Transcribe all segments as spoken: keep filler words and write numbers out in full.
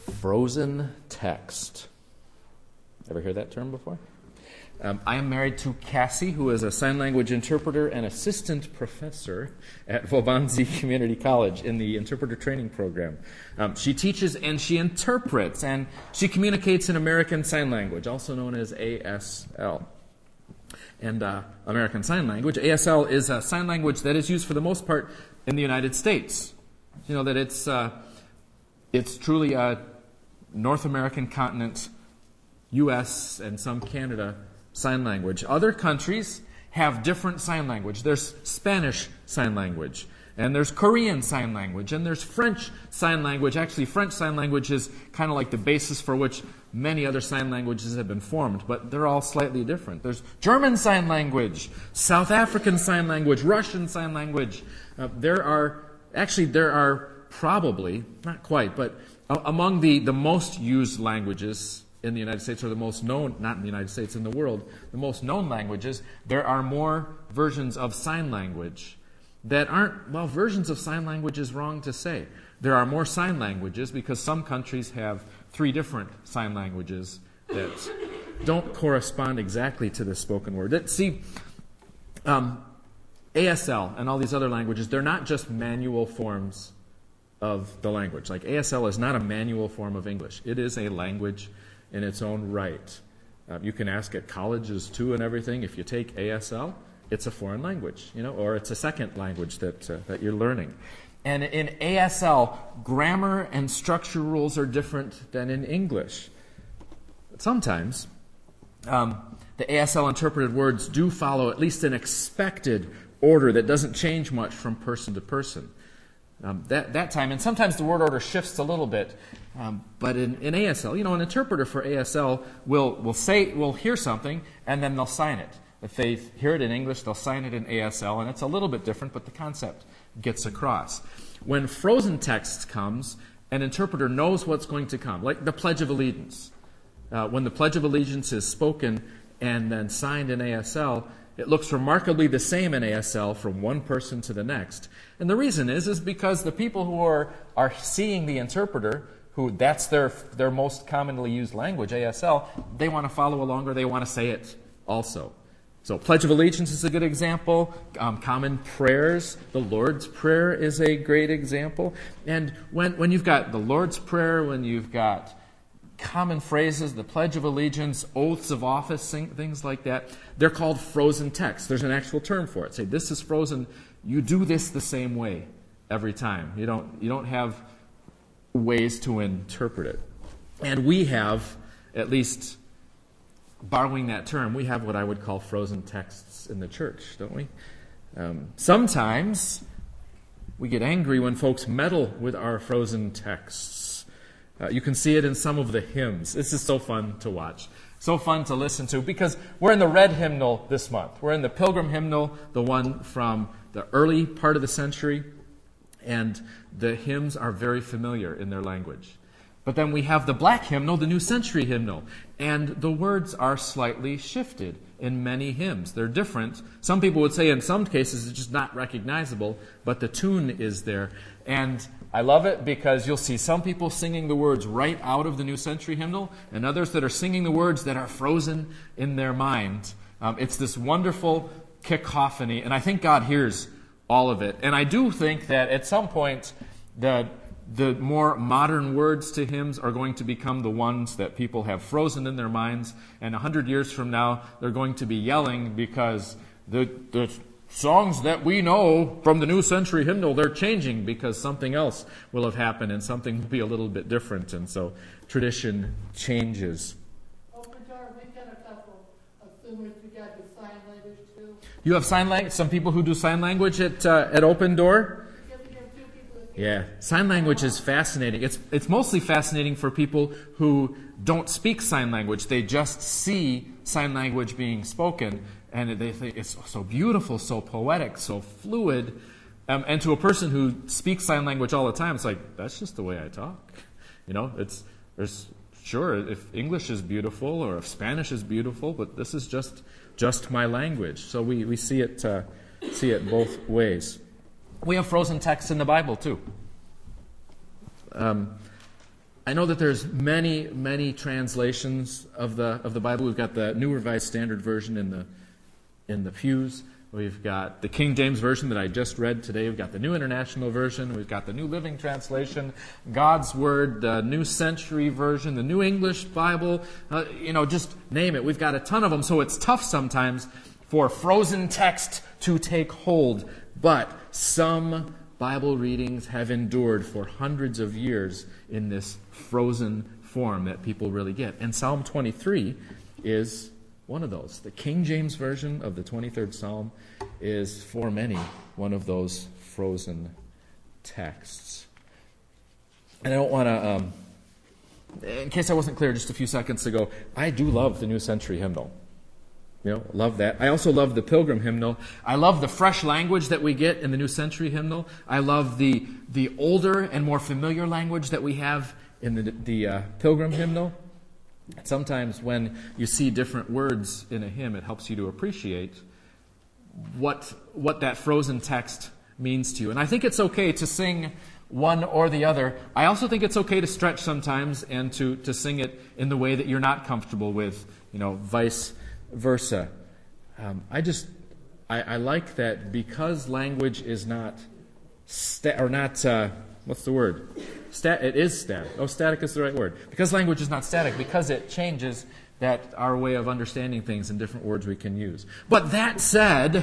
Frozen text. Ever heard that term before? Um, I am married to Cassie, who is a sign language interpreter and assistant professor at Waubonsee Community College in the interpreter training program. Um, she teaches and she interprets, and she communicates in American Sign Language, also known as A S L. And uh, American Sign Language, A S L, is a sign language that is used for the most part in the United States. You know that it's uh, it's truly a North American continent, U S and some Canada sign language. Other countries have different sign language. There's Spanish sign language, and there's Korean sign language, and there's French sign language. Actually, French sign language is kind of like the basis for which many other sign languages have been formed, but they're all slightly different. There's German sign language, South African sign language, Russian sign language. Uh, there are, actually, there are probably, not quite, but uh, among the, the most used languages in the United States, or the most known, not in the United States, in the world, the most known languages, there are more versions of sign language that aren't, well, versions of sign language is wrong to say. There are more sign languages because some countries have three different sign languages that don't correspond exactly to the spoken word. That, see, um, A S L and all these other languages, they're not just manual forms of the language. Like A S L is not a manual form of English. It is a language in its own right. Uh, you can ask at colleges too and everything. If you take A S L, it's a foreign language, you know, or it's a second language that uh, that you're learning. And in A S L, grammar and structure rules are different than in English. But sometimes um, the A S L interpreted words do follow at least an expected order that doesn't change much from person to person. Um, that, that time, and sometimes the word order shifts a little bit, um, but in, in A S L, you know, an interpreter for A S L will, will say, will hear something, and then they'll sign it. If they hear it in English, they'll sign it in A S L, and it's a little bit different, but the concept gets across. When frozen text comes, an interpreter knows what's going to come, like the Pledge of Allegiance. Uh, when the Pledge of Allegiance is spoken and then signed in A S L, it looks remarkably the same in A S L from one person to the next. And the reason is, is because the people who are, are seeing the interpreter, who that's their, their most commonly used language, A S L, they want to follow along or they want to say it also. So Pledge of Allegiance is a good example. Um, common prayers, the Lord's Prayer is a great example. And when, when you've got the Lord's Prayer, when you've got common phrases, the Pledge of Allegiance, oaths of office, things like that, they're called frozen text. There's an actual term for it. Say, this is frozen. You do this the same way every time. You don't, you don't have ways to interpret it. And we have, at least borrowing that term, we have what I would call frozen texts in the church, don't we? Um, sometimes we get angry when folks meddle with our frozen texts. Uh, you can see it in some of the hymns. This is so fun to watch. So fun to listen to because we're in the red hymnal this month. We're in the Pilgrim hymnal, the one from the early part of the century, and the hymns are very familiar in their language. But then we have the black hymnal, the New Century hymnal, and the words are slightly shifted in many hymns. They're different. Some people would say in some cases it's just not recognizable, but the tune is there. And I love it because you'll see some people singing the words right out of the New Century hymnal and others that are singing the words that are frozen in their mind. Um, it's this wonderful cacophony, and I think God hears all of it. And I do think that at some point the the more modern words to hymns are going to become the ones that people have frozen in their minds, and a hundred years from now they're going to be yelling because the the songs that we know from the New Century hymnal, they're changing because something else will have happened and something will be a little bit different, and so tradition changes. Open Door, we've got a couple of singers together with sign language too. You have sign language. Some people who do sign language at uh, at Open Door. Yeah, sign language is fascinating. It's it's mostly fascinating for people who don't speak sign language. They just see sign language being spoken, and they think it's so beautiful, so poetic, so fluid. Um, and to a person who speaks sign language all the time, it's like, that's just the way I talk. You know, it's there's sure if English is beautiful or if Spanish is beautiful, but this is just just my language. So we we see it uh, see it both ways. We have frozen texts in the Bible, too. Um, I know that there's many, many translations of the of the Bible. We've got the New Revised Standard Version in the in the pews. We've got the King James Version that I just read today. We've got the New International Version. We've got the New Living Translation, God's Word, the New Century Version, the New English Bible. Uh, you know, just name it. We've got a ton of them, so it's tough sometimes for frozen text to take hold. But some Bible readings have endured for hundreds of years in this frozen form that people really get. And Psalm twenty-three is one of those. The King James Version of the twenty-third Psalm is, for many, one of those frozen texts. And I don't want to, um, in case I wasn't clear just a few seconds ago, I do love the New Century Hymnal. You know, love that. I also love the Pilgrim Hymnal. I love the fresh language that we get in the New Century Hymnal. I love the the older and more familiar language that we have in the, the uh, Pilgrim Hymnal. Sometimes when you see different words in a hymn, it helps you to appreciate what what that frozen text means to you. And I think it's okay to sing one or the other. I also think it's okay to stretch sometimes and to, to sing it in the way that you're not comfortable with, you know, vice versa. Um, I just, I, I like that because language is not, sta- or not, uh, what's the word? Stat- it is static. Oh, static is the right word. Because language is not static, because it changes that our way of understanding things and different words we can use. But that said,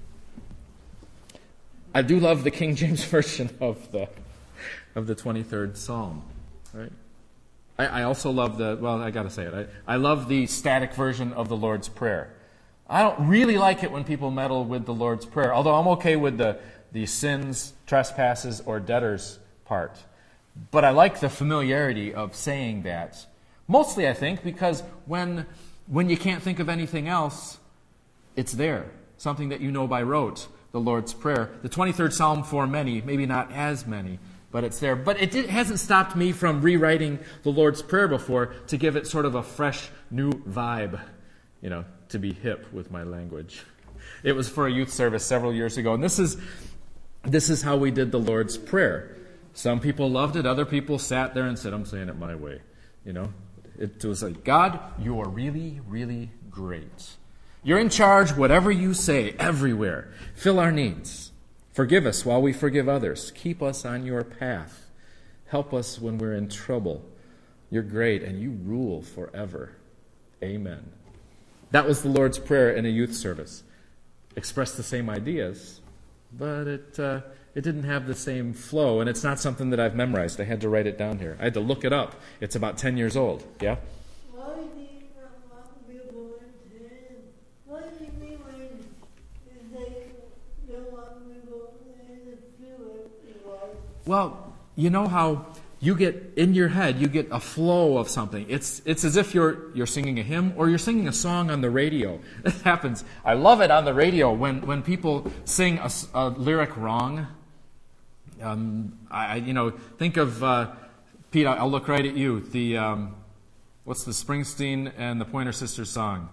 I do love the King James Version of the of the twenty-third Psalm, right? I, I also love the, well, I got to say it, I, I love the static version of the Lord's Prayer. I don't really like it when people meddle with the Lord's Prayer, although I'm okay with the, the sins, trespasses, or debtors part. But I like the familiarity of saying that. Mostly, I think, because when when you can't think of anything else, it's there. Something that you know by rote, the Lord's Prayer. The twenty-third Psalm for many, maybe not as many, but it's there. But it did, hasn't stopped me from rewriting the Lord's Prayer before to give it sort of a fresh, new vibe, you know, to be hip with my language. It was for a youth service several years ago, and this is this is how we did the Lord's Prayer. Some people loved it. Other people sat there and said, I'm saying it my way. You know, it was like, God, you are really, really great. You're in charge, whatever you say, everywhere. Fill our needs. Forgive us while we forgive others. Keep us on your path. Help us when we're in trouble. You're great and you rule forever. Amen. That was the Lord's Prayer in a youth service. Expressed the same ideas, but it... Uh, It didn't have the same flow, and it's not something that I've memorized. I had to write it down here. I had to look it up. It's about ten years old. Yeah? Why do you not want people in sin? What do you mean when they don't want people in the spirit? Well, you know how you get, in your head, you get a flow of something. It's it's as if you're you're singing a hymn or you're singing a song on the radio. It happens. I love it on the radio when, when people sing a, a lyric wrong. Um, I, you know, think of, uh, Pete, I'll look right at you. The, um, what's the Springsteen and the Pointer Sisters song?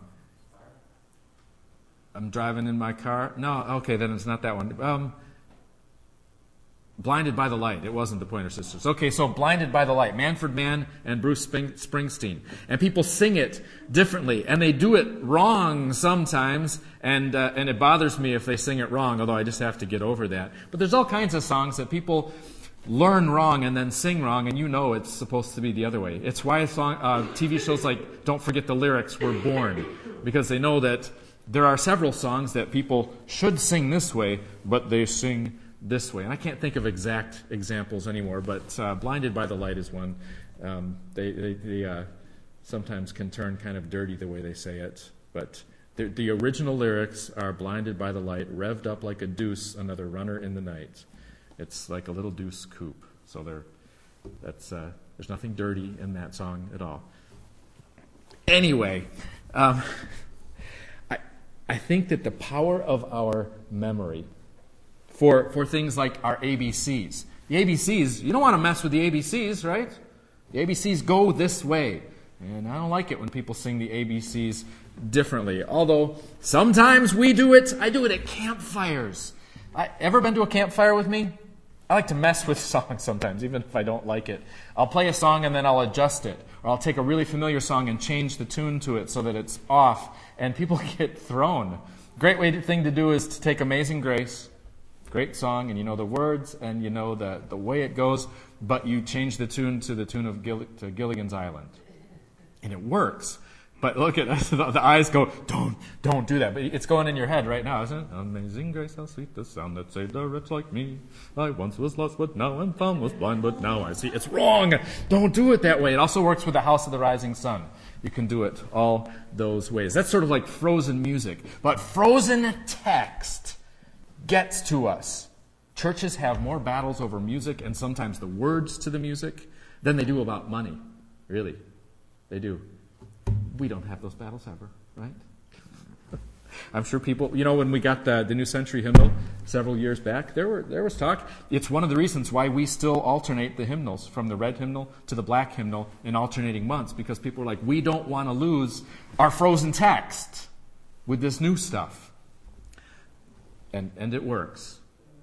I'm driving in my car. No, okay, then it's not that one. Um, Blinded by the Light. It wasn't the Pointer Sisters. Okay, so Blinded by the Light. Manfred Mann and Bruce Springsteen. And people sing it differently. And they do it wrong sometimes. And uh, and it bothers me if they sing it wrong, although I just have to get over that. But there's all kinds of songs that people learn wrong and then sing wrong, and you know it's supposed to be the other way. It's why song, uh, T V shows like Don't Forget the Lyrics were born. Because they know that there are several songs that people should sing this way, but they sing this way. And I can't think of exact examples anymore, but uh, Blinded by the Light is one. Um, they they, they uh, sometimes can turn kind of dirty the way they say it. But the, the original lyrics are blinded by the light, revved up like a deuce, another runner in the night. It's like a little deuce coupe. So there, that's uh, there's nothing dirty in that song at all. Anyway, um, I I think that the power of our memory For, for things like our A B Cs. The A B Cs, you don't want to mess with the A B Cs, right? The A B Cs go this way. And I don't like it when people sing the A B Cs differently. Although, sometimes we do it. I do it at campfires. I, ever been to a campfire with me? I like to mess with songs sometimes, even if I don't like it. I'll play a song and then I'll adjust it. Or I'll take a really familiar song and change the tune to it so that it's off, and people get thrown. Great way to, thing to do is to take Amazing Grace, great song, and you know the words, and you know the, the way it goes, but you change the tune to the tune of Gill- to Gilligan's Island. And it works. But look at the, the eyes go, don't, don't do that. But it's going in your head right now, isn't it? Amazing grace, how sweet the sound that saved a wretch like me. I once was lost, but now I'm found, was blind, but now I see. It's wrong. Don't do it that way. It also works with the House of the Rising Sun. You can do it all those ways. That's sort of like frozen music. But frozen text gets to us. Churches have more battles over music and sometimes the words to the music than they do about money. Really. They do. We don't have those battles ever, right? I'm sure people, you know, when we got the, the New Century hymnal several years back, there were there was talk. It's one of the reasons why we still alternate the hymnals from the red hymnal to the black hymnal in alternating months, because people are like, we don't want to lose our frozen text with this new stuff. And and it works.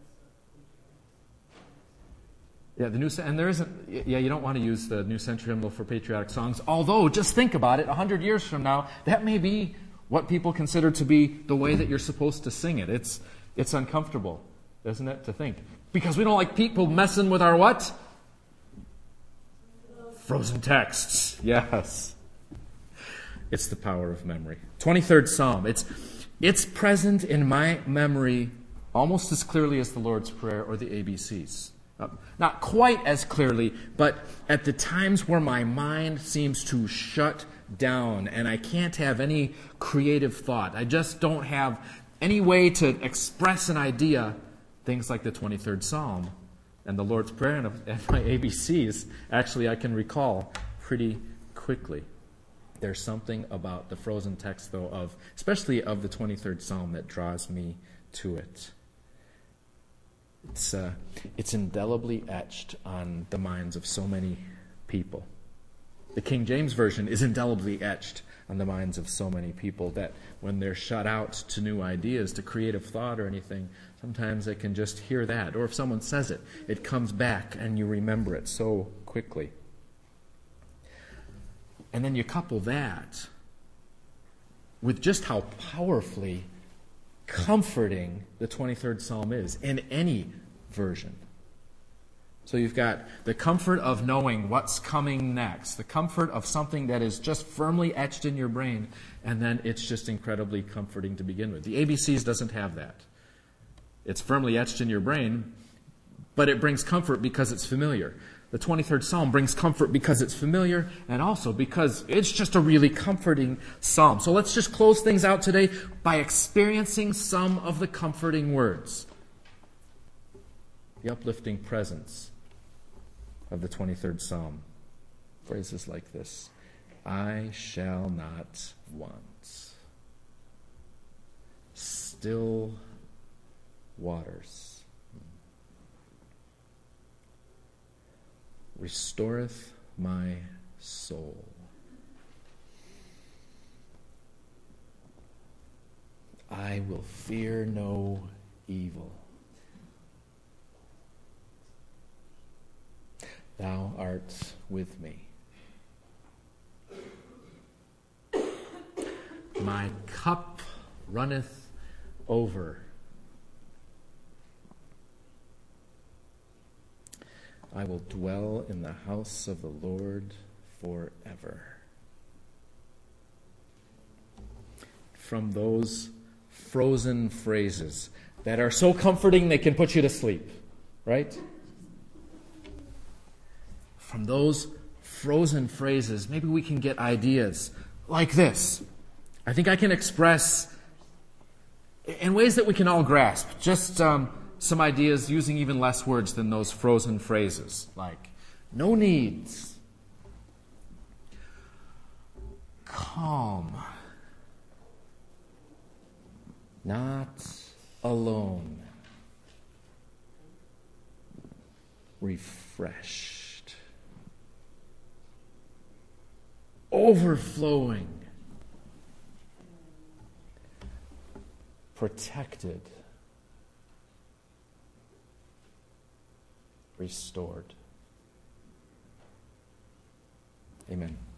Yeah, the new and there isn't. Yeah, you don't want to use the New Century hymnal for patriotic songs. Although, just think about it. A hundred years from now, that may be what people consider to be the way that you're supposed to sing it. It's it's uncomfortable, isn't it, to think, because we don't like people messing with our what? Frozen texts. Yes, it's the power of memory. twenty-third Psalm. It's it's present in my memory almost as clearly as the Lord's Prayer or the A B Cs. Uh, not quite as clearly, but at the times where my mind seems to shut down and I can't have any creative thought, I just don't have any way to express an idea, things like the twenty-third Psalm and the Lord's Prayer and, and my A B Cs, actually I can recall pretty quickly. There's something about the frozen text, though, of especially of the twenty-third Psalm that draws me to it. It's uh, it's indelibly etched on the minds of so many people. The King James Version is indelibly etched on the minds of so many people that when they're shut out to new ideas, to creative thought or anything, sometimes they can just hear that. Or if someone says it, it comes back and you remember it so quickly. And then you couple that with just how powerfully comforting the twenty-third Psalm is in any version. So you've got the comfort of knowing what's coming next, the comfort of something that is just firmly etched in your brain, and then it's just incredibly comforting to begin with. The A B Cs doesn't have that. It's firmly etched in your brain, but it brings comfort because it's familiar. The twenty-third Psalm brings comfort because it's familiar and also because it's just a really comforting psalm. So let's just close things out today by experiencing some of the comforting words. The uplifting presence of the twenty-third Psalm. Phrases like this: I shall not want. Still waters. Restoreth my soul. I will fear no evil. Thou art with me. My cup runneth over. I will dwell in the house of the Lord forever. From those frozen phrases that are so comforting they can put you to sleep, right? From those frozen phrases, maybe we can get ideas like this. I think I can express in ways that we can all grasp, just um, some ideas using even less words than those frozen phrases, like no needs, calm, not alone, refreshed, overflowing, protected, restored. Amen.